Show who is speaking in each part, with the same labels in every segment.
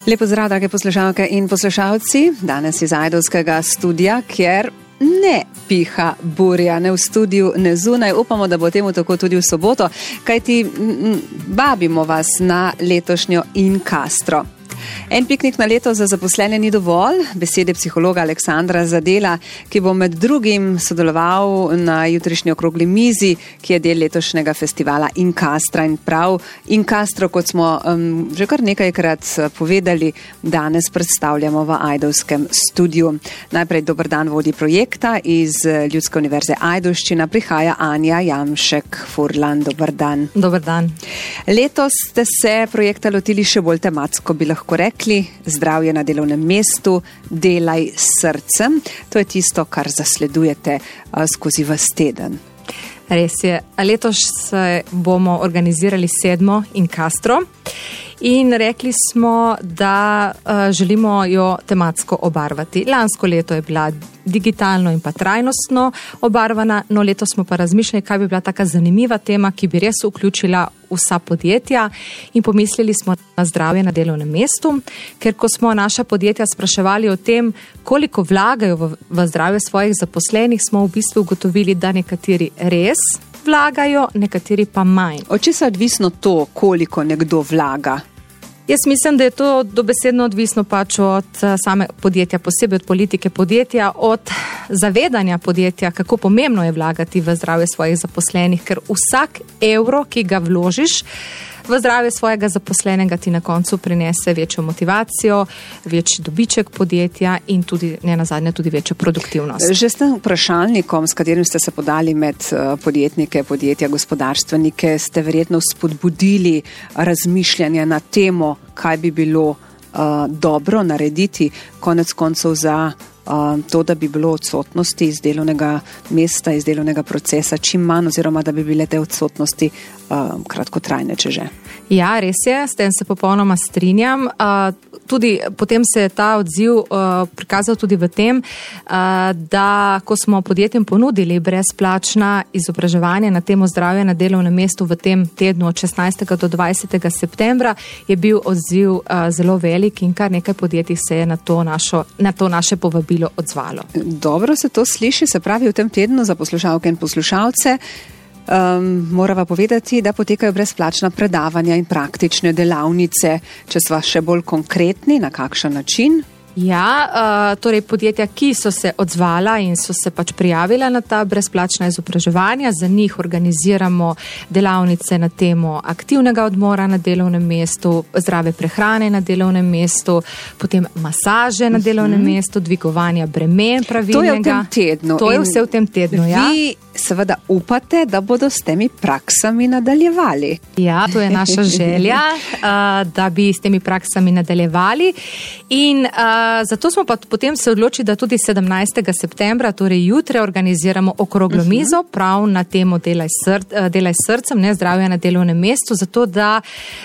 Speaker 1: Lepo zdrav, drage poslušalke in poslušalci. Danes iz ajdovskega studia, kjer ne piha burja, ne v studiu, ne zunaj. Upamo, da bo temu tako tudi v soboto, kajti vabimo vas na letošnjo Incastro. En piknik na leto za zaposlene ni dovolj, besede psihologa Aleksandra Zadela, ki bo med drugim sodeloval na jutrišnji okrogli mizi, ki je del letošnjega festivala Incastra. In prav Incastro, kot smo že kar nekajkrat povedali, danes predstavljamo v ajdovskem studiu. Najprej dober dan vodji projekta iz Ljudske univerze Ajdovščina, prihaja Anja Jamšek-Furlan. Dober dan.
Speaker 2: Dober dan.
Speaker 1: Letos ste se projekta lotili še bolj tematsko, bi lahko rekli, zdravje na delovnem mestu, delaj s srcem. To je tisto, kar zasledujete skozi vas teden.
Speaker 2: Res je. Letos bomo organizirali 7. Incastro in rekli smo, da želimo jo tematsko obarvati. Lansko leto je bila digitalno in pa trajnostno obarvana, no letos smo pa razmišljali, kaj bi bila taka zanimiva tema, ki bi res vključila vsa podjetja, in pomislili smo na zdravje na delovnem mestu, ker ko smo naša podjetja spraševali o tem, koliko vlagajo v zdravje svojih zaposlenih, smo v bistvu ugotovili, da nekateri res vlagajo, nekateri pa manj.
Speaker 1: Od česa je odvisno to, koliko nekdo vlaga?
Speaker 2: Jaz mislim, da je to dobesedno odvisno pač od same podjetja, posebej od politike podjetja, od zavedanja podjetja, kako pomembno je vlagati v zdravje svojih zaposlenih, ker vsak evro, ki ga vložiš v zdravje svojega zaposlenega, ti na koncu prinese večjo motivacijo, večji dobiček podjetja in tudi, ne nazadnje, tudi večjo produktivnost.
Speaker 1: Že s tem vprašalnikom, s katerim ste se podali med podjetnike, podjetja, gospodarstvenike, ste verjetno spodbudili razmišljanje na temo, kaj bi bilo dobro narediti, konec koncev za to, da bi bilo odsotnosti iz delovnega mesta, iz delovnega procesa čim manj, oziroma da bi bile te odsotnosti kratkotrajne, če že.
Speaker 2: Ja, res je, s tem se popolnoma strinjam. Tudi potem se je ta odziv prikazal tudi v tem, da ko smo podjetjem ponudili brezplačna izobraževanja na temo zdravja na delovnem mestu v tem tednu od 16. do 20. septembra, je bil odziv zelo velik in kar nekaj podjetij se je na to naše povabilo odzvalo. Dobro
Speaker 1: se to sliši, se pravi v tem tednu za poslušalke in poslušalce. Morava povedati, da potekajo brezplačna predavanja in praktične delavnice. Če sva še bolj konkretni, na kakšen način?
Speaker 2: Ja, torej podjetja, ki so se odzvala in so se pač prijavila na ta brezplačna izobraževanja, za njih organiziramo delavnice na temo aktivnega odmora na delovnem mestu, zdrave prehrane na delovnem mestu, potem masaže na delovnem mestu, dvigovanja bremen pravilnega.
Speaker 1: To je v tem tednu.
Speaker 2: To je vse v tem tednu, ja.
Speaker 1: Vi seveda upate, da bodo s temi praksami nadaljevali.
Speaker 2: Ja, to je naša želja, da bi s temi praksami nadaljevali, in zato smo pa potem se odločili, da tudi 17. septembra, torej jutre, organiziramo okroglo mizo prav na temo delaj s srcem, ne zdravja na delovnem mestu, zato da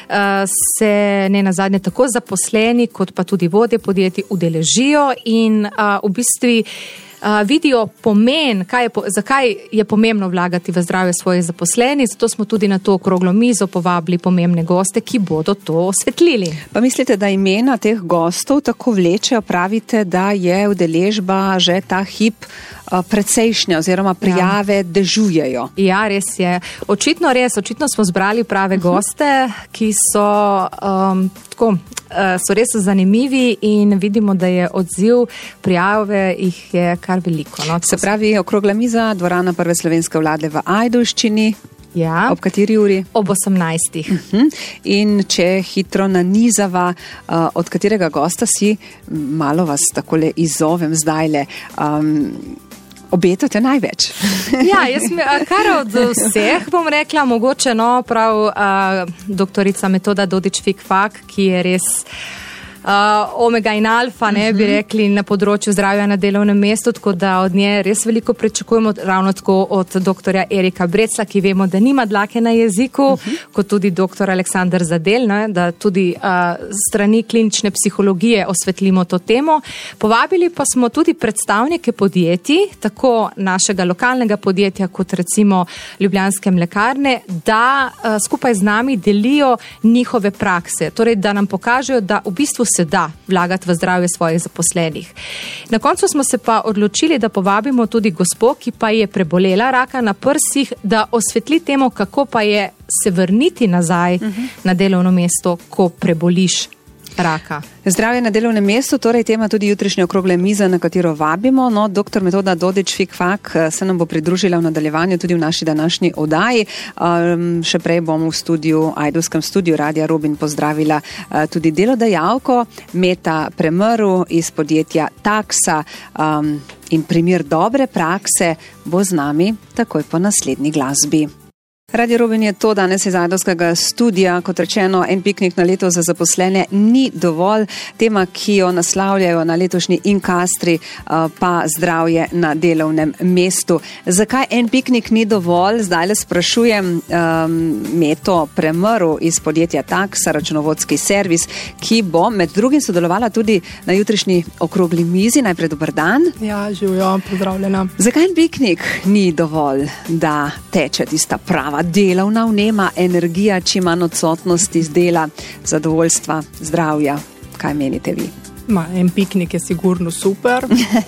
Speaker 2: se ne nazadnje tako zaposleni kot pa tudi vodje podjetij udeležijo in v bistvu vidijo pomen, zakaj je pomembno vlagati v zdravje svojih zaposlenih, zato smo tudi na to okroglo mizo povabili pomembne goste, ki bodo to osvetlili.
Speaker 1: Pa mislite, da imena teh gostov tako vlečejo, pravite, da je udeležba že ta hip precejšnja, oziroma prijave dežujejo?
Speaker 2: Ja, res je. Očitno smo zbrali prave goste, ki so so res zanimivi in vidimo, da je odziv prijave jih je kar veliko. No?
Speaker 1: Se pravi, okrogla miza, dvorana Prve slovenske vlade v Ajdovščini.
Speaker 2: Ja.
Speaker 1: Ob kateri uri?
Speaker 2: Ob 18.
Speaker 1: In če hitro nanizava, od katerega gosta si, malo vas takole izzovem zdajle, obetate največ?
Speaker 2: Ja, kar od vseh bom rekla, mogoče prav doktorica Metoda Dodič-Fikfak, ki je res omega in alfa, bi rekli, na področju zdravja na delovnem mestu, tako da od nje res veliko pričakujemo, ravno tako od doktorja Erika Brecla, ki vemo, da nima dlake na jeziku, kot tudi doktor Aleksandar Zadel, da tudi strani klinične psihologije osvetlimo to temo. Povabili pa smo tudi predstavnike podjetij, tako našega lokalnega podjetja, kot recimo Ljubljanske mlekarne, da skupaj z nami delijo njihove prakse, torej da nam pokažejo, da v bistvu se da vlagati v zdravje svojih zaposlenih. Na koncu smo se pa odločili, da povabimo tudi gospo, ki pa je prebolela raka na prsih, da osvetli temo, kako pa je se vrniti nazaj na delovno mesto, ko preboliš raka.
Speaker 1: Zdravje na delovnem mestu, torej tema tudi jutrišnje okrogle mize, na katero vabimo. No, dr. Metoda Dodič-Fikfak se nam bo pridružila v nadaljevanju tudi v naši današnji oddaji. Še prej bom v ajdovskem studiu Radia Robin pozdravila tudi delodajalko Meta Premrl iz podjetja Taksa in primer dobre prakse bo z nami takoj po naslednji glasbi. Radio Robin je to danes iz ajdovskega studija, kot rečeno, en piknik na leto za zaposlene ni dovolj. Tema, ki jo naslavljajo na letošnji Inkastri, pa zdravje na delovnem mestu. Zakaj en piknik ni dovolj? Zdaj le sprašujem Meto Premrl iz podjetja Taksa, računovodski servis, ki bo med drugim sodelovala tudi na jutrišnji okrogli mizi. Najprej dober dan.
Speaker 3: Ja, živijo, pozdravljena.
Speaker 1: Zakaj en piknik ni dovolj, da teče tista prava delovna vnema, energija, čim manj odsotnosti z dela, zadovoljstva, zdravja? Kaj menite vi?
Speaker 3: En piknik je sigurno super,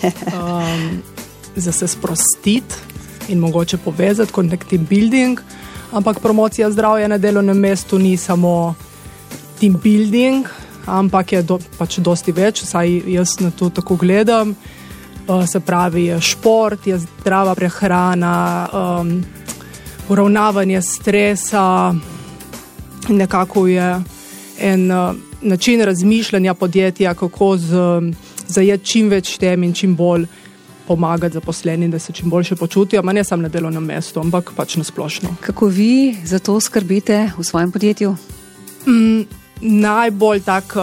Speaker 3: za se sprostiti in mogoče povezati, connecting building, ampak promocija zdravja na delovnem mestu ni samo team building, ampak je pač dosti več, saj jaz na to tako gledam. Se pravi, je šport, je zdrava prehrana, uravnavanje stresa, nekako je en način razmišljanja podjetja, kako zajeti čim več tem in čim bolj pomagati zaposlenim, da se čim boljše počutijo, ne samo na delovnem mestu, ampak pač na splošno.
Speaker 1: Kako vi za to skrbite v svojem podjetju?
Speaker 3: Najbolj tak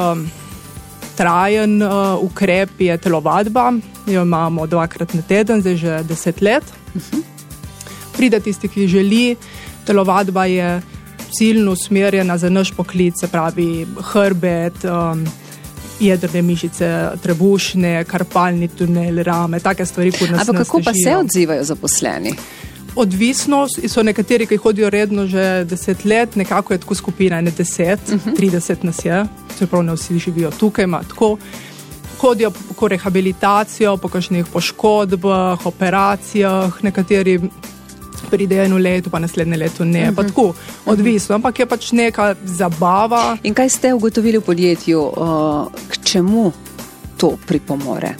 Speaker 3: trajen ukrep je telovadba. Jo imamo 2-krat na teden, zdaj že 10 let. Pride tisti, ki želi. Telovadba je ciljno usmerjena za naš poklic, se pravi hrbet, jedrne mišice, trebušne, karpalni tunel, rame, take stvari, kot nas
Speaker 1: ampak kako pa se odzivajo zaposleni?
Speaker 3: Odvisno, so nekateri, ki hodijo redno že 10 let, nekako je tako skupina, 10, 30 nas je, čeprav ne vsi živijo tukaj, ima tako. Hodijo po rehabilitacijo, po kakšnih poškodbah, operacijah, nekateri pridejo eno leto, pa naslednje leto ne, pa tako, odvisno, ampak je pač neka zabava.
Speaker 1: In kaj ste ugotovili v podjetju, k čemu to pripomore?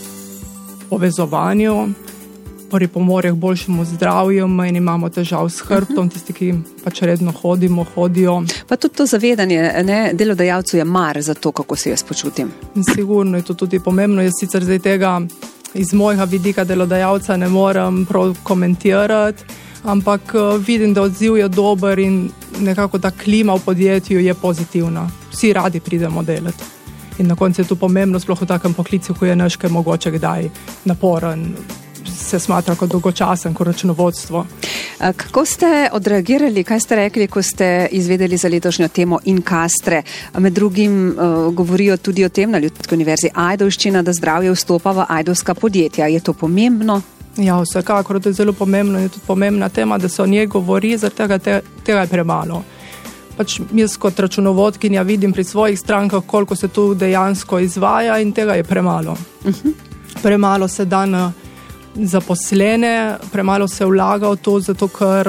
Speaker 3: Povezovanju, pripomore k boljšemu zdravju, in imamo težav s hrbtom, tisti, ki pač redno hodijo.
Speaker 1: Pa tudi to zavedanje, delodajalcu je mar za to, kako se jaz počutim.
Speaker 3: Sigurno je to tudi pomembno, jaz sicer zdaj tega iz mojega vidika delodajalca ne morem prav komentirati, ampak vidim, da odziv je dober in nekako ta klima v podjetju je pozitivna. Vsi radi pridemo delati. In na koncu je to pomembno, sploh v takem poklicu, ko je naš, kaj mogoče kdaj naporen, se smatra kot dolgočasen, kot računovodstvo.
Speaker 1: Kako ste odreagirali, kaj ste rekli, ko ste izvedeli za letošnjo temo Inkastre? Med drugim govorijo tudi o tem na Ljudski univerzi Ajdovščina, da zdravje vstopa v ajdovska podjetja. Je to pomembno?
Speaker 3: Ja, vsekakor, to je zelo pomembno. Je tudi pomembna tema, da se o njej govori, zaradi tega je premalo. Pač jaz kot računovodkinja vidim pri svojih strankah, koliko se tu dejansko izvaja in tega je premalo. Premalo se da na zaposlene, premalo se vlaga v to, zato ker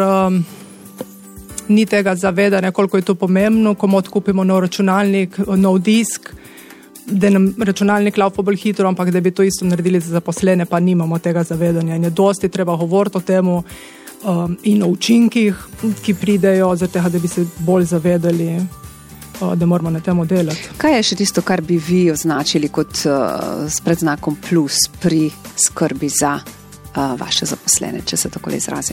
Speaker 3: ni tega zavedanja, koliko je to pomembno, ko odkupimo nov računalnik, nov disk, da nam računalnik laufa bolj hitro, ampak da bi to isto naredili za zaposlene, pa nimamo tega zavedanja. In je dosti treba govoriti o temu in o učinkih, ki pridejo, zato da bi se bolj zavedali, da moramo na temu delati.
Speaker 1: Kaj je še tisto, kar bi vi označili kot s predznakom plus pri skrbi za vaše zaposlene, če se tako izrazim?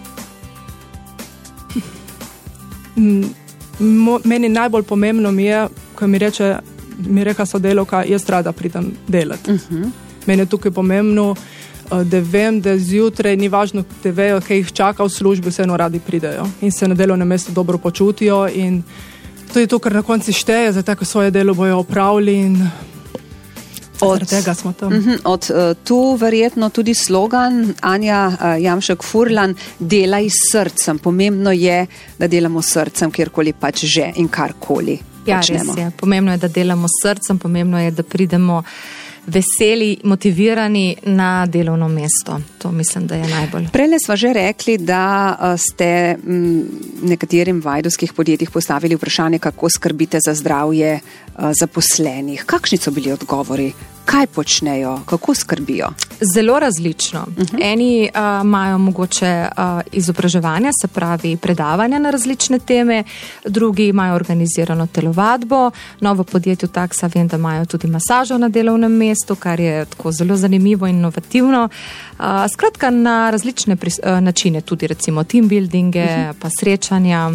Speaker 3: Meni najbolj pomembno mi je, ko mi reka sodelavka, jaz rada pridem delati. Meni je tukaj pomembno, da vem, da zjutraj ni važno, da vejo, kaj jih čaka v službi, vseeno radi pridejo in se na delovnem mestu dobro počutijo in to je to, kar na konci šteje, zato ko svoje delo bojo opravili in od tega smo tam.
Speaker 1: Od tu verjetno tudi slogan Anja Jamšek-Furlan, delaj s srcem. Pomembno je, da delamo s srcem, kjerkoli pač že in karkoli počnemo.
Speaker 2: Res je. Pomembno je, da delamo s srcem, pomembno je, da pridemo veseli, motivirani na delovno mesto. To mislim, da je najbolj.
Speaker 1: Prejle sva že rekli, da ste nekaterim v ajdovskih podjetjih postavili vprašanje, kako skrbite za zdravje zaposlenih. Kakšni so bili odgovori? Kaj počnejo? Kako skrbijo?
Speaker 2: Zelo različno. Eni imajo mogoče izobraževanja, se pravi predavanja na različne teme, drugi imajo organizirano telovadbo, v podjetju Taksa vem, da imajo tudi masažo na delovnem mestu, kar je tako zelo zanimivo in inovativno. Skratka, na različne načine, tudi recimo team buildinge, pa srečanja.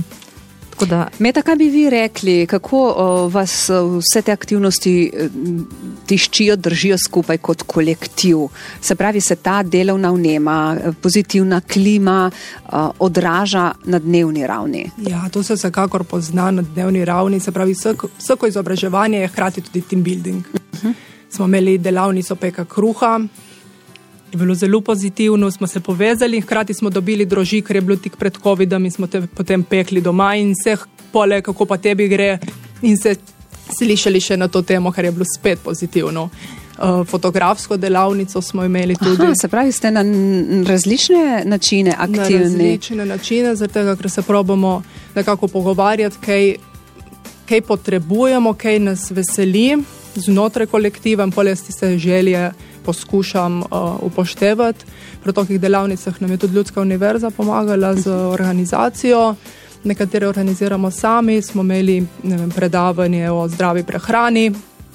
Speaker 1: Meta, kaj bi vi rekli, kako vas vse te aktivnosti tiščijo, držijo skupaj kot kolektiv? Se pravi, se ta delovna vnema, pozitivna klima odraža na dnevni ravni?
Speaker 3: Ja, to se vsekakor pozna na dnevni ravni, se pravi, vsako izobraževanje je hkrati tudi team building. Smo imeli delavnico peka kruha, je bilo zelo pozitivno, smo se povezali in hkrati smo dobili droži, ker je bilo tik pred covidom in smo te potem pekli doma in vseh pole, kako pa tebi gre in se slišali še na to temo, kar je bilo spet pozitivno. Fotografsko delavnico smo imeli tudi.
Speaker 1: Se pravi, ste na različne načine aktivni?
Speaker 3: Na različne načine, zaradi tega, ker se probamo nekako pogovarjati, kaj potrebujemo, kaj nas veseli znotraj kolektiva in polje tiste želje poskušam upoštevati. Pri takih delavnicah nam je tudi Ljudska univerza pomagala z organizacijo. Nekatere organiziramo sami, smo imeli predavanje o zdravi prehrani,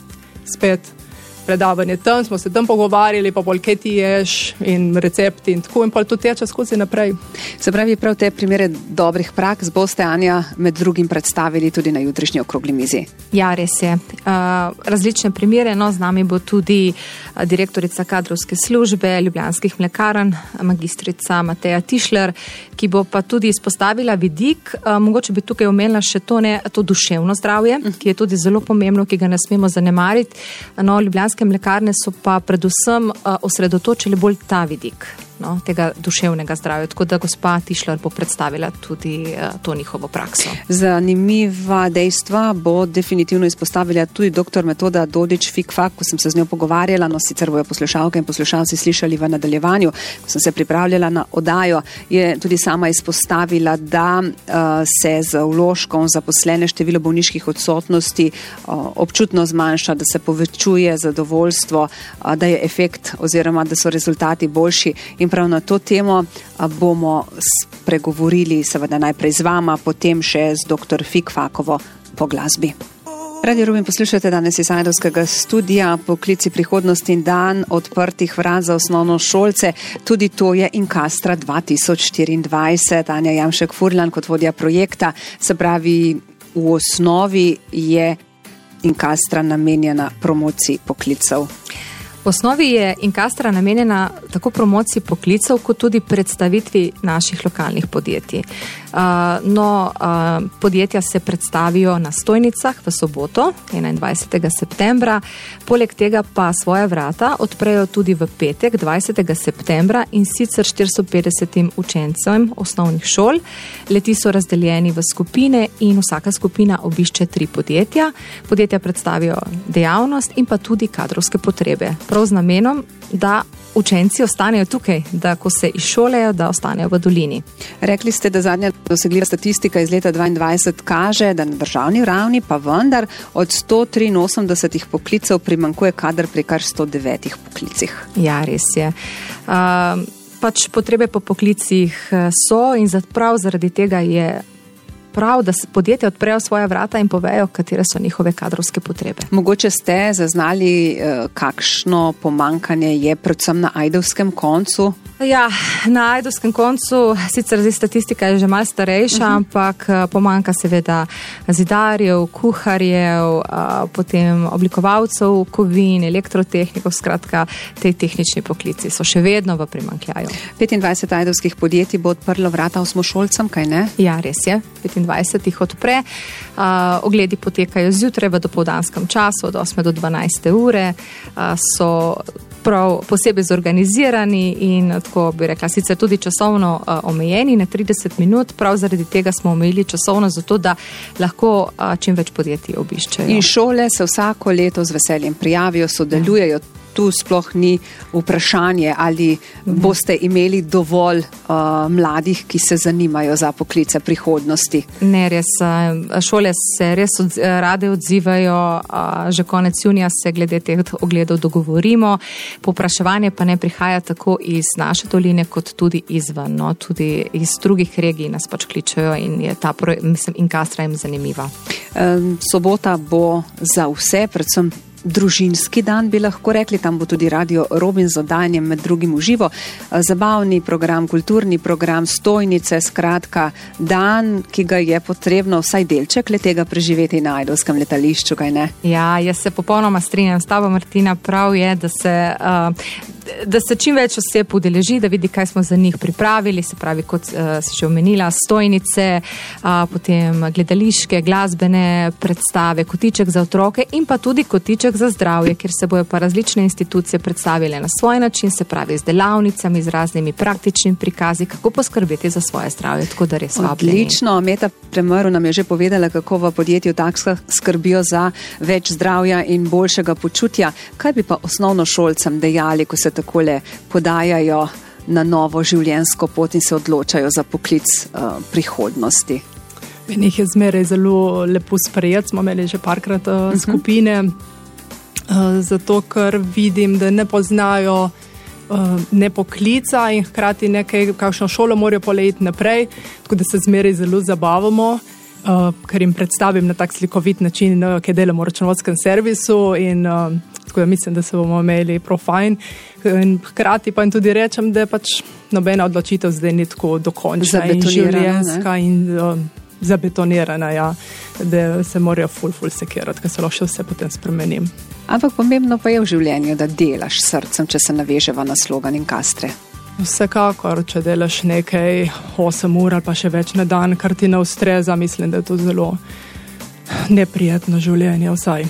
Speaker 3: spet predavanje tam, smo se tam pogovarjali, pa bolj kaj ti ješ in recepti in tako in pa to teče skozi naprej.
Speaker 1: Se pravi, prav te primere dobrih praks boste, Anja, med drugim predstavili tudi na jutrišnji okrogli mizi.
Speaker 2: Ja, res je. Različne primere, z nami bo tudi direktorica kadrovske službe Ljubljanskih mlekarn, magistrica Mateja Tišler, ki bo pa tudi izpostavila vidik, mogoče bi tukaj omenila še to duševno zdravje, ki je tudi zelo pomembno, ki ga ne smemo zanemariti. Ljubljanske mlekarne so pa predvsem osredotočili bolj ta vidik, tega duševnega zdravja. Tako da gospa Tišler bo predstavila tudi to njihovo prakso.
Speaker 1: Zanimiva dejstva bo definitivno izpostavila tudi dr. Metoda Dodič-Fikfak, ko sem se z njo pogovarjala, sicer bojo poslušalke in poslušalci slišali v nadaljevanju, ko sem se pripravljala na oddajo, je tudi sama izpostavila, da se z vložkom zaposlene število bolniških odsotnosti občutno zmanjša, da se povečuje zadovoljstvo, da je efekt oziroma da so rezultati boljši. In prav na to temo bomo spregovorili seveda najprej z vama, potem še z dr. Fikfakovo po glasbi. Radio Rubin poslušate danes iz ajdovskega studia Poklici prihodnosti in dan odprtih vrat za osnovnošolce. Tudi to je Inkastra 2024. Anja Jamšek-Furlan kot vodja projekta. Se pravi, v osnovi je Inkastra namenjena promociji poklicev.
Speaker 2: V osnovi je Inkastra namenjena tako promociji poklicev, kot tudi predstavitvi naših lokalnih podjetij. Podjetja se predstavijo na stojnicah v soboto, 21. septembra. Poleg tega pa svoja vrata odprejo tudi v petek, 20. septembra in sicer 450 učencem osnovnih šol. Leti so razdeljeni v skupine in vsaka skupina obišče 3 podjetja. Podjetja predstavijo dejavnost in pa tudi kadrovske potrebe. Prav z namenom, da učenci ostanejo tukaj, da ko se izšolejo, da ostanejo v dolini.
Speaker 1: Rekli ste, da zadnja dosegljiva statistika iz leta 2022 kaže, da na državni ravni pa vendar od 183 poklicev primanjkuje kader pri kar 109 poklicih.
Speaker 2: Ja, res je. Potrebe po poklicih so in prav zaradi tega je prav, da podjetja odprejo svoja vrata in povejo, katere so njihove kadrovske potrebe.
Speaker 1: Mogoče ste zaznali, kakšno pomanjkanje je predvsem na ajdovskem koncu?
Speaker 2: Ja, na ajdovskem koncu, sicer zdaj statistika je že malo starejša, ampak pomanjka seveda zidarjev, kuharjev, potem oblikovalcev, kovin, elektrotehnikov, skratka, te tehnični poklici so še vedno v primanjkljaju.
Speaker 1: 25 ajdovskih podjetij bo odprlo vrata osmošolcem, kaj ne?
Speaker 2: Ja, res je. 25 jih odpre. Ogledi potekajo zjutraj v dopoldanskem času od 8 do 12 ure. So prav posebej zorganizirani in tako bi rekla, sicer tudi časovno omejeni na 30 minut, prav zaradi tega smo omejili časovno, zato da lahko čim več podjetij obiščejo.
Speaker 1: In šole se vsako leto z veseljem prijavijo, sodelujejo. Tu sploh ni vprašanje, ali boste imeli dovolj mladih, ki se zanimajo za poklice prihodnosti.
Speaker 2: Ne, res. Šole se res rade odzivajo. Že konec junija se glede teh ogledov dogovorimo. Povpraševanje pa ne prihaja tako iz naše doline, kot tudi izven. No? Tudi iz drugih regij nas pač kličejo in je ta Incastra jim zanimiva.
Speaker 1: Sobota bo za vse, predvsem družinski dan, bi lahko rekli, tam bo tudi Radio Robin z oddajanjem med drugim v živo. Zabavni program, kulturni program, stojnice, skratka, dan, ki ga je potrebno vsaj delček letega preživeti na Ajdovskem letališču, kaj ne?
Speaker 2: Ja, jaz se popolnoma strinjam s tabo, Martina, prav je, da se čim več oseb udeleži, da vidi, kaj smo za njih pripravili, se pravi, kot si že omenila, stojnice, potem gledališke, glasbene predstave, kotiček za otroke in pa tudi kotiček za zdravje, kjer se bojo pa različne institucije predstavile na svoj način, se pravi z delavnicami, z raznimi praktičnimi prikazi, kako poskrbeti za svoje zdravje, tako da res vabljeni.
Speaker 1: Odlično, Meta Premrl nam je že povedala, kako v podjetju Taxa skrbijo za več zdravja in boljšega počutja. Kaj bi pa osnovnošolcem dejali, ko se takole podajajo na novo življenjsko pot in se odločajo za poklic prihodnosti?
Speaker 3: Meni jih je zmeraj zelo lepo sprejeti, smo imeli že parkrat skupine, zato ker vidim, da ne poznajo ne poklica in hkrati kakšno šolo morajo poleti naprej, tako da se zmeraj zelo zabavamo, ker jim predstavim na tak slikovit način, kaj delamo v računovodskem servisu in tako da mislim, da se bomo imeli prav fajn. In hkrati pa jim tudi rečem, da je pač nobena odločitev zdaj ni tako dokončna in življenjska in zabetonirana, ja, da se morajo ful sekirati, ker se lahko vse potem spremenim.
Speaker 1: Ampak pomembno pa je v življenju, da delaš srcem, če se naveževa na slogan Incastre.
Speaker 3: Vsekakor, če delaš nekaj 8 ur ali pa še več na dan, kar ti ne ustreza, mislim, da je to zelo neprijetno življenje vsaj.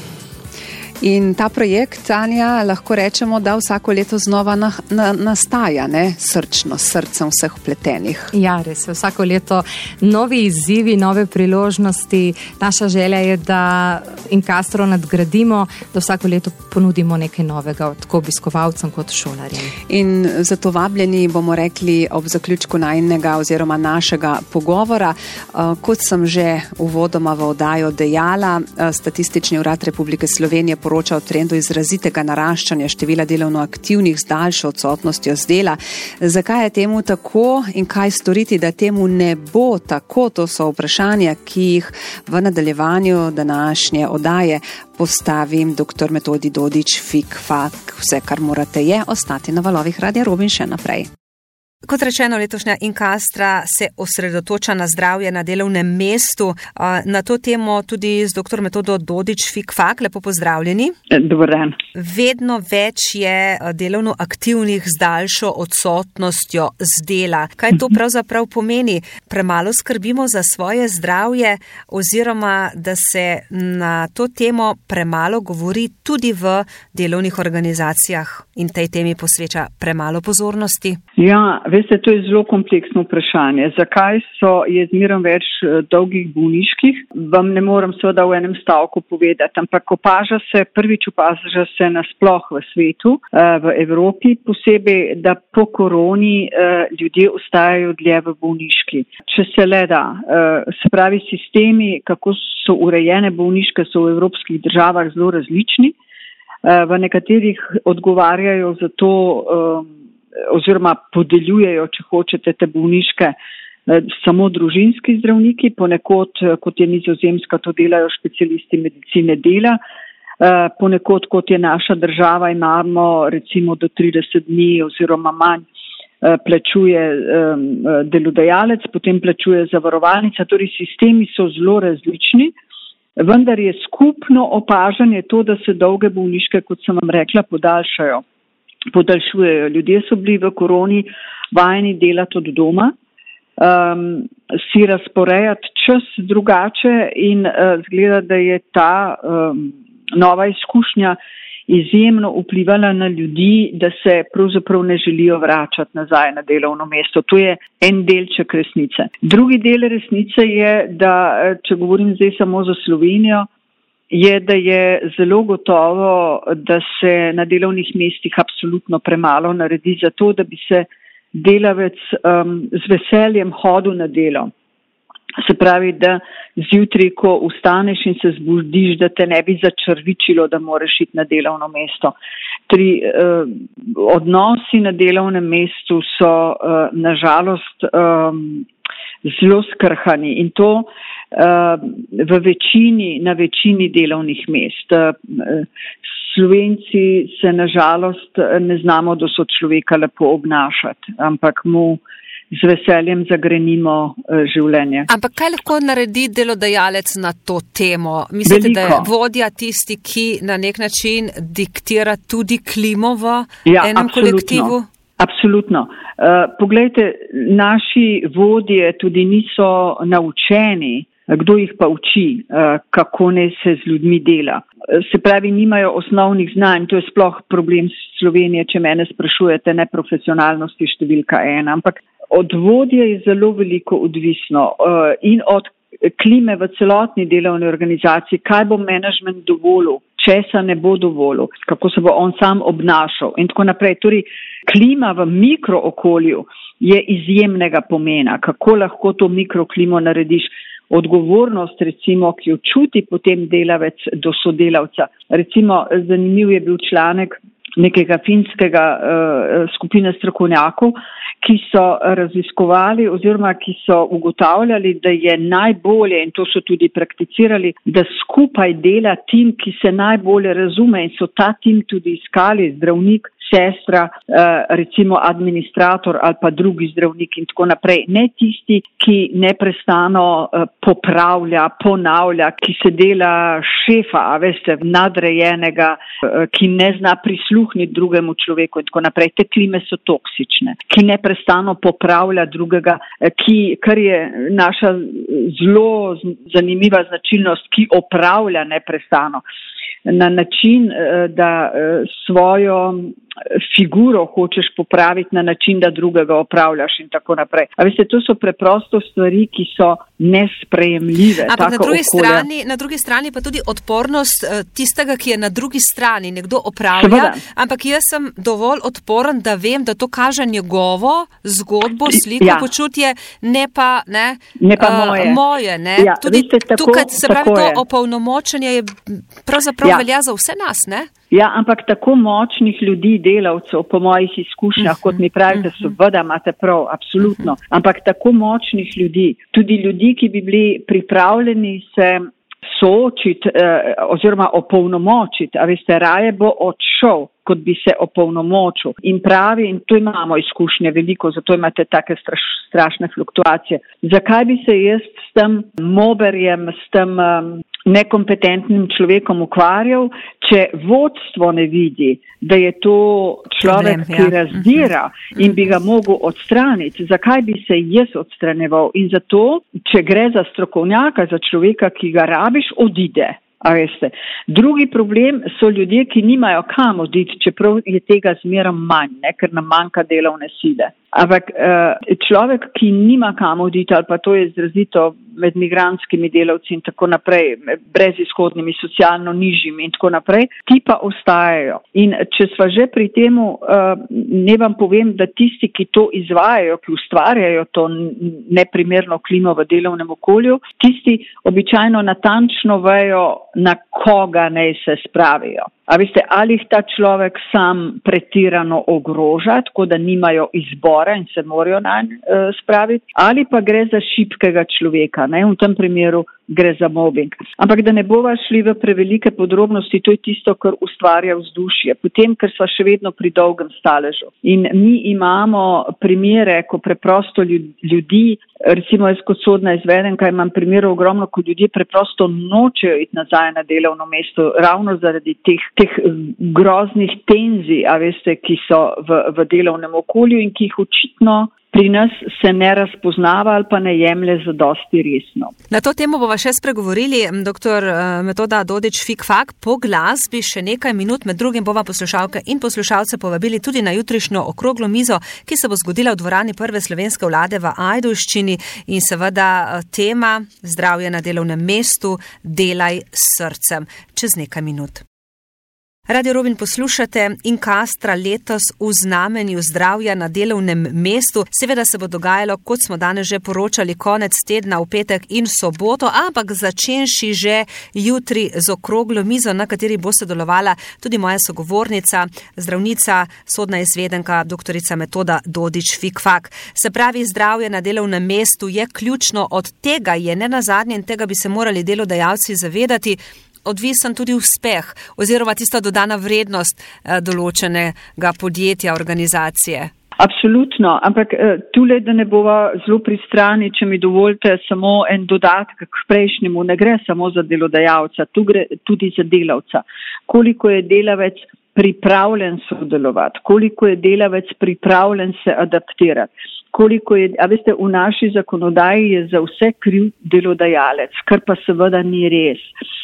Speaker 1: In ta projekt, Tanja, lahko rečemo, da vsako leto znova nastaja, ne? Srčno, s srcem vseh vpletenih.
Speaker 2: Ja, res, vsako leto novi izzivi, nove priložnosti. Naša želja je, da Incastro nadgradimo, da vsako leto ponudimo nekaj novega, tako obiskovalcem kot šolarjem. In
Speaker 1: zato vabljeni bomo rekli ob zaključku najnega oziroma našega pogovora. Kot sem že uvodoma v oddajo dejala, Statistični urad Republike Slovenije poroča o trendu izrazitega naraščanja števila delovno aktivnih z daljšo odsotnostjo z dela. Zakaj je temu tako in kaj storiti, da temu ne bo tako? To so vprašanja, ki jih v nadaljevanju današnje oddaje postavim dr. Metodi Dodič, Fik-Fak. Vse, kar morate, je ostati na valovih Radia Robin še naprej. Kot rečeno, letošnja Incastra se osredotoča na zdravje na delovnem mestu. Na to temo tudi z dr. Metodo Dodič, Fik-Fak. Lepo pozdravljeni.
Speaker 4: Dober dan.
Speaker 1: Vedno več je delovno aktivnih z daljšo odsotnostjo z dela. Kaj to pravzaprav pomeni? Premalo skrbimo za svoje zdravje oziroma da se na to temo premalo govori tudi v delovnih organizacijah in tej temi posveča premalo pozornosti?
Speaker 4: Ja, veste, to je zelo kompleksno vprašanje. Zakaj je zmeraj več dolgih bolniških? Vam ne morem seveda v enem stavku povedati, ampak opaža se nasploh v svetu, v Evropi posebej, da po koroni ljudje ostajajo dlje v bolniški. Če se le da, se pravi sistemi, kako so urejene bolniške, so v evropskih državah zelo različni. V nekaterih odgovarjajo za to oziroma podeljujejo, če hočete, te bolniške samo družinski zdravniki, ponekod, kot je Nizozemska, to delajo specialisti medicine dela, ponekod, kot je naša država, imamo recimo do 30 dni oziroma manj plačuje delodajalec, potem plačuje zavarovalnica, torej sistemi so zelo različni, vendar je skupno opažanje to, da se dolge bolniške, kot sem vam rekla, podaljšujejo. Ljudje so bili v koroni vajeni delati od doma, si razporejati čas drugače in zgleda, da je ta nova izkušnja izjemno vplivala na ljudi, da se pravzaprav ne želijo vračati nazaj na delovno mesto. To je en delček resnice. Drugi del resnice je, da, če govorim zdaj samo za Slovenijo, je, da je zelo gotovo, da se na delovnih mestih absolutno premalo naredi za to, da bi se delavec z veseljem hodil na delo. Se pravi, da zjutraj, ko vstaneš in se zbudiš, da te ne bi začrvičilo, da moraš iti na delovno mesto. Odnosi na delovnem mestu so nažalost zelo skrhani in to na večini delovnih mest. Slovenci se nažalost ne znamo do sočloveka lepo obnašati, ampak mu z veseljem zagrenimo življenje.
Speaker 1: Ampak kaj lahko naredi delodajalec na to temo? Mislite, da je vodja tisti, ki na nek način diktira tudi klimo v enem kolektivu?
Speaker 4: Absolutno. Poglejte, naši vodje tudi niso naučeni, kdo jih pa uči, kako ne se z ljudmi dela. Se pravi, nimajo osnovnih znanj, to je sploh problem Slovenije, če mene sprašujete, neprofesionalnosti številka 1, ampak od vodje je zelo veliko odvisno in od klime v celotni delovni organizaciji, kaj bo menedžment dovolil, česa ne bo dovolil, kako se bo on sam obnašal in tako naprej. Torej, klima v mikrookolju je izjemnega pomena, kako lahko to mikroklimo narediš. Odgovornost, recimo, ki jo čuti potem delavec do sodelavca. Recimo, zanimiv je bil članek nekega finskega skupine strokovnjakov, ki so raziskovali oziroma ki so ugotavljali, da je najbolje, in to so tudi prakticirali, da skupaj dela tim, ki se najbolje razume in so ta tim tudi iskali, zdravnik, sestra, recimo administrator ali pa drugi zdravnik in tako naprej. Ne tisti, ki neprestano popravlja, ponavlja, ki se dela šefa, veste, nadrejenega, ki ne zna prisluhniti drugemu človeku in tako naprej. Te klime so toksične, ki neprestano popravlja drugega, kar je naša zelo zanimiva značilnost, ki opravlja neprestano. Na način, da svojo figuro hočeš popraviti na način, da drugega opravljaš in tako naprej. A veste, to so preprosto stvari, ki so nesprejemljive.
Speaker 1: Ampak na drugi strani pa tudi odpornost tistega, ki je na drugi strani, nekdo opravlja, ampak jaz sem dovolj odporen, da vem, da to kaže njegovo zgodbo, sliko, počutje, ne pa moje. Ne?
Speaker 4: Ja,
Speaker 1: tudi
Speaker 4: veste,
Speaker 1: tukaj se pravi to opolnomočenje je pravzaprav velja za vse nas, ne?
Speaker 4: Ja, ampak tako močnih ljudi, delavcev, po mojih izkušnjah, kot mi pravite, seveda imate prav, absolutno, ampak tako močnih ljudi, tudi ljudi, ki bi bili pripravljeni se soočiti oziroma opolnomočiti, a veste, raje bo odšel, kot bi se opolnomočil. In pravi, in to imamo izkušnje veliko, zato imate take strašne fluktuacije. Zakaj bi se jaz s tem moberjem, s tem nekompetentnim človekom ukvarjal, če vodstvo ne vidi, da je to človek, ki razdira in bi ga mogel odstraniti. Zakaj bi se jaz odstranjeval? In zato, če gre za strokovnjaka, za človeka, ki ga rabiš, odide. A veste. Drugi problem so ljudje, ki nimajo kam oditi, čeprav je tega zmeraj manj, ker nam manjka delovne sile. Ampak človek, ki nima kam oditi, ali pa to je izrazito med migrantskimi delavci in tako naprej, brezizhodnimi, socialno nižjimi in tako naprej, ti pa ostajajo. In če sva že pri temu, ne vam povem, da tisti, ki to izvajajo, ki ustvarjajo to neprimerno klimo v delovnem okolju, tisti običajno natančno vejo, na koga naj se spravijo. A veste, ali jih ta človek sam pretirano ogroža, tako da nimajo izbora in se morajo nanj spraviti, ali pa gre za šibkega človeka, ne? V tem primeru gre za mobbing. Ampak da ne bova šli v prevelike podrobnosti, to je tisto, kar ustvarja vzdušje. Potem, ker sva še vedno pri dolgem staležu. In mi imamo primere, ko preprosto ljudi, recimo jaz kot sodna izvedenka imam primerov ogromno, ko ljudje preprosto nočejo iti nazaj na delovno mesto, ravno zaradi teh groznih tenzij, a veste, ki so v delovnem okolju in ki jih očitno pri nas se ne razpoznava ali pa ne jemlje zadosti resno.
Speaker 1: Na to temo bova še spregovorili, dr. Metoda Dodič-Fikfak. Po glasbi še nekaj minut, med drugim bova poslušalke in poslušalce povabili tudi na jutrišnjo okroglo mizo, ki se bo zgodila v dvorani Prve slovenske vlade v Ajdovščini in seveda tema zdravje na delovnem mestu, delaj s srcem. Čez nekaj minut. Radio Robin poslušate in Kastra letos v znamenju zdravja na delovnem mestu. Seveda se bo dogajalo, kot smo danes že poročali, konec tedna v petek in soboto, ampak začenši že jutri z okroglo mizo, na kateri bo sodelovala tudi moja sogovornica, zdravnica, sodna izvedenka, doktorica Metoda Dodič-Fikfak. Se pravi, zdravje na delovnem mestu je ključno, od tega je nenazadnje in tega bi se morali delodajalci zavedati, odvisen tudi uspeh oziroma tista dodana vrednost določenega podjetja, organizacije.
Speaker 4: Absolutno, ampak tule, da ne bova zelo pristrani, če mi dovolite samo en dodatek k prejšnjemu, ne gre samo za delodajalca, tu gre tudi za delavca. Koliko je delavec pripravljen sodelovati, koliko je delavec pripravljen se adaptirati, koliko je, a veste, v naši zakonodaji je za vse kriv delodajalec, kar pa seveda ni res.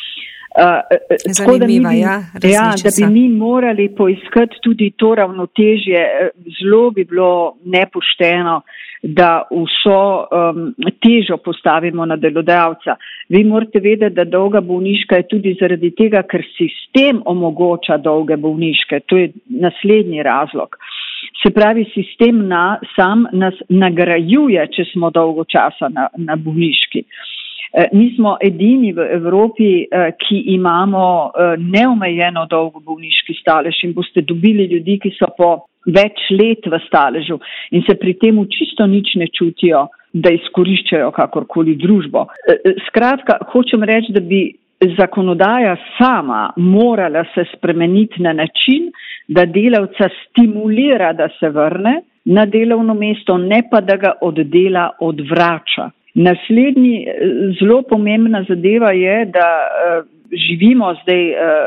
Speaker 1: Zanimiva,
Speaker 4: da bi mi morali poiskati tudi to ravnotežje. Zelo bi bilo nepošteno, da vso težo postavimo na delodajalca. Vi morate vedeti, da dolga bolniška je tudi zaradi tega, ker sistem omogoča dolge bolniške. To je naslednji razlog. Se pravi, sistem sam nas nagrajuje, če smo dolgo časa na bolniški. Mi smo edini v Evropi, ki imamo neomejeno dolgo bolniški stalež in boste dobili ljudi, ki so po več let v staležu in se pri tem čisto nič ne čutijo, da izkoriščajo kakorkoli družbo. Skratka, hočem reči, da bi zakonodaja sama morala se spremeniti na način, da delavca stimulira, da se vrne na delovno mesto, ne pa da ga od dela odvrača. Naslednji zelo pomembna zadeva je, da živimo zdaj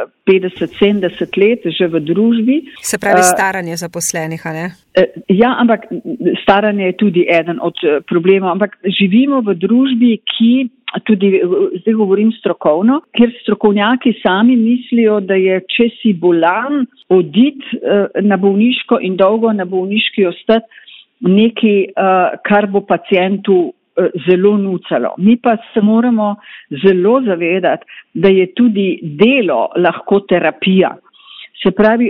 Speaker 4: 50-70 let že v družbi.
Speaker 1: Se pravi staranje zaposlenih, a ne?
Speaker 4: Ja, ampak staranje je tudi eden od problemov, ampak živimo v družbi, ki tudi, zdaj govorim strokovno, kjer strokovnjaki sami mislijo, da je, če si bolan, oditi na bolniško in dolgo na bolniški ostati nekaj, kar bo pacientu zelo nucalo. Mi pa se moramo zelo zavedati, da je tudi delo lahko terapija. Se pravi,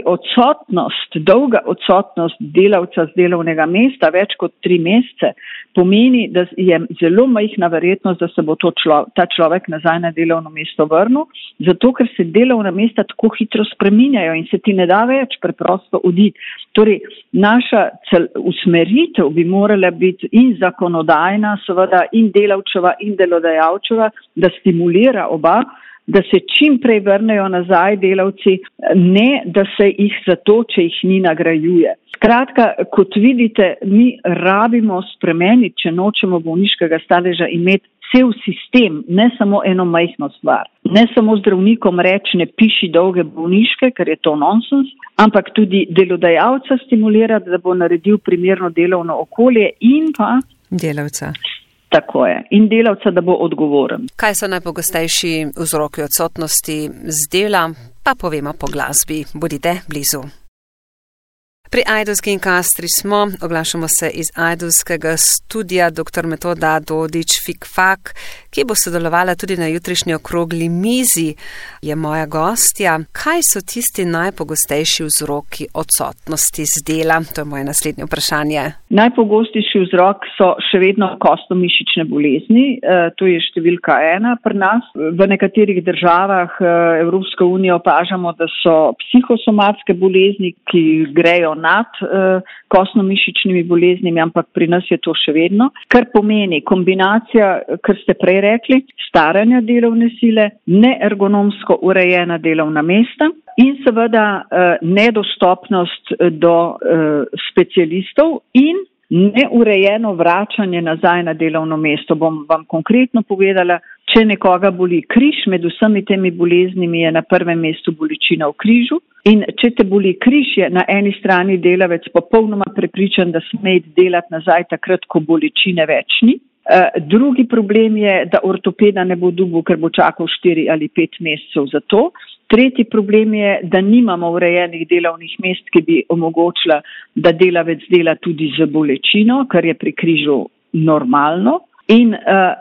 Speaker 4: dolga odsotnost delavca z delovnega mesta, več kot 3 mesece, pomeni, da je zelo majhna verjetnost, da se bo ta človek nazaj na delovno mesto vrnil, zato ker se delovna mesta tako hitro spreminjajo in se ti ne da več preprosto oditi. Torej, naša usmeritev bi morala biti in zakonodajna, seveda in delavčeva in delodajalčeva, da stimulira oba, da se čim prej vrnejo nazaj delavci, ne da se jih zato, če jih ni nagrajuje. Skratka, kot vidite, mi rabimo spremeniti, če nočemo bolniškega staleža imeti cel sistem, ne samo eno majhno stvar. Ne samo zdravnikom reči, ne piši dolge bolniške, ker je to nonsens, ampak tudi delodajalca stimulirati, da bo naredil primerno delovno okolje in pa
Speaker 1: delavca.
Speaker 4: Tako je. In delavca, da bo odgovoren.
Speaker 1: Kaj so najpogostejši vzroki odsotnosti z dela, pa povemo po glasbi. Bodite blizu. Pri Ajdovski in Kastri smo, oglašamo se iz Ajdovskega studia dr. Metoda Dodič-Fikfak, ki bo sodelovala tudi na jutrišnji okrogli mizi, je moja gostja. Kaj so tisti najpogostejši vzroki odsotnosti z dela? To je moje naslednje vprašanje.
Speaker 4: Najpogostejši vzrok so še vedno kostno-mišične bolezni, to je številka 1 pri nas. V nekaterih državah Evropske unije opažamo, da so psihosomatske bolezni, ki grejo nad kostno-mišičnimi boleznimi, ampak pri nas je to še vedno, kar pomeni kombinacija, kar ste prej rekli, staranja delovne sile, neergonomsko urejena delovna mesta in seveda nedostopnost do specialistov in neurejeno vračanje nazaj na delovno mesto. Bom vam konkretno povedala, Če nekoga boli križ, med vsemi temi boleznimi je na prvem mestu bolečina v križu. In če te boli križ, je na eni strani delavec popolnoma prepričan, da sme delati nazaj takrat, ko bolečine več ni. Drugi problem je, da ortopeda ne bo dobil, ker bo čakal 4 ali 5 mesecev za to. Tretji problem je, da nimamo urejenih delovnih mest, ki bi omogočila, da delavec dela tudi z bolečino, kar je pri križu normalno. In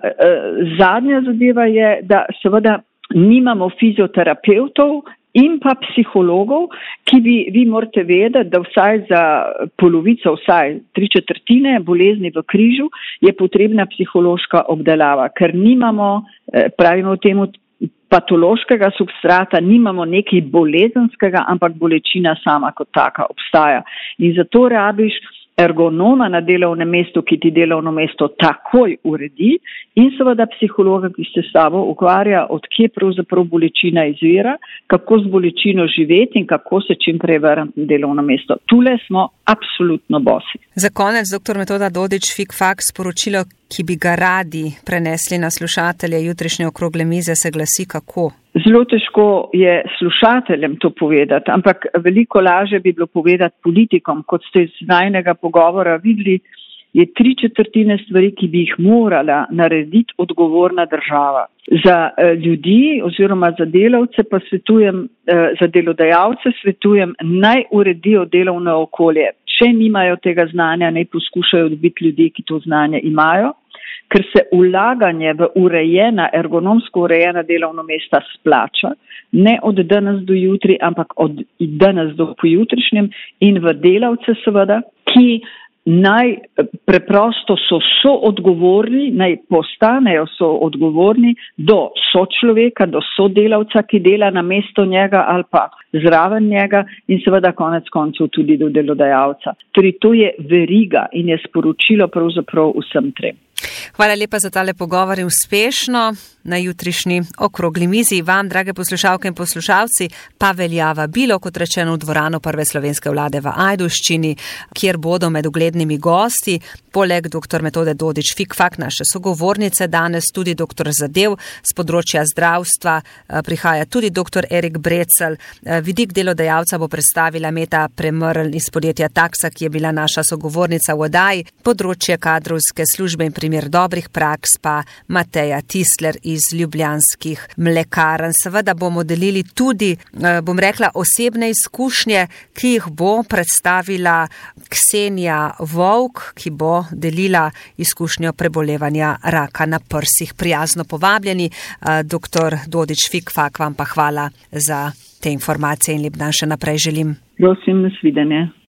Speaker 4: zadnja zadeva je, da seveda nimamo fizioterapevtov in pa psihologov, ki vi morate vedeti, da vsaj za polovico, vsaj 3/4 bolezni v križu je potrebna psihološka obdelava, ker nimamo, pravimo temu, patološkega substrata, nimamo nekaj bolezenskega, ampak bolečina sama kot taka obstaja. In zato rabiš ergonoma na delovnem mestu, ki ti delovno mesto takoj uredi, in seveda psihologa, ki se s sabo ukvarja, odkje pravzaprav bolečina izvira, kako z bolečino živeti in kako se čim prej vrniti na delovno mesto. Tule smo absolutno bosi.
Speaker 1: Za konec, dr. Metoda Dodič, Fikfak, sporočilo, ki bi ga radi prenesli na slušatelje jutrišnje okrogle mize, se glasi kako?
Speaker 4: Zelo težko je slušateljem to povedati, ampak veliko lažje bi bilo povedati politikom. Kot ste iz najnega pogovora videli, je 3/4 stvari, ki bi jih morala narediti odgovorna država. Za ljudi oziroma za delavce pa svetujem, za delodajalce svetujem, naj uredijo delovno okolje. Če nimajo tega znanja, naj poskušajo dobiti ljudi, ki to znanje imajo. Ker se ulaganje v ergonomsko urejena delovna mesta splača, ne od danes do jutri, ampak od danes do pojutrišnjem, in v delavce seveda, ki naj preprosto so soodgovorni, naj postanejo soodgovorni do sočloveka, do sodelavca, ki dela na mesto njega ali pa zraven njega, in seveda konec koncev tudi do delodajalca. Torej, to je veriga in je sporočilo pravzaprav vsem trem.
Speaker 1: Hvala lepa za tale pogovor in uspešno na jutrišnji okrogli mizi. Vam, drage poslušalke in poslušalci, pa velja vabilo, kot rečeno, v dvorano Prve slovenske vlade v Ajdovščini, kjer bodo med uglednimi gosti poleg dr. Metode Dodič Fikfak, naše sogovornice, danes tudi dr. Zadev z področja zdravstva, prihaja tudi dr. Erik Brecelj. Vidik delodajalca bo predstavila Meta Premrl iz podjetja Taksa, ki je bila naša sogovornica v oddaji. Področje kadrovske službe in primer dobrih praks pa Mateja Tisler iz ljubljanskih mlekarn. Seveda bomo delili tudi, bom rekla, osebne izkušnje, ki jih bo predstavila Ksenija Volk, ki bo delila izkušnjo prebolevanja raka na prsih. Prijazno povabljeni, dr. Dodič Fikfak, vam pa hvala za te informacije in lep dan še naprej želim.
Speaker 4: Prosim, nasvidenje.